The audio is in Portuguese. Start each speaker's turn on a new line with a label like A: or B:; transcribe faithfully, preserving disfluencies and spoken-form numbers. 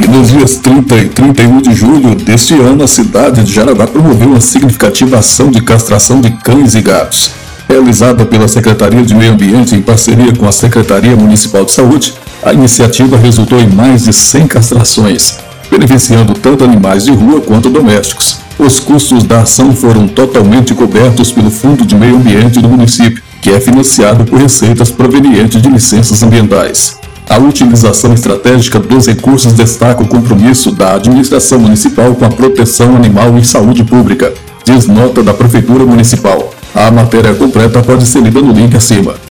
A: E nos dias trinta e trinta e um de julho deste ano, a cidade de Jaraguá promoveu uma significativa ação de castração de cães e gatos. Realizada pela Secretaria de Meio Ambiente em parceria com a Secretaria Municipal de Saúde, a iniciativa resultou em mais de cem castrações, beneficiando tanto animais de rua quanto domésticos. Os custos da ação foram totalmente cobertos pelo Fundo de Meio Ambiente do município, que é financiado por receitas provenientes de licenças ambientais. A utilização estratégica dos recursos destaca o compromisso da administração municipal com a proteção animal e saúde pública, diz nota da Prefeitura Municipal. A matéria completa pode ser lida no link acima.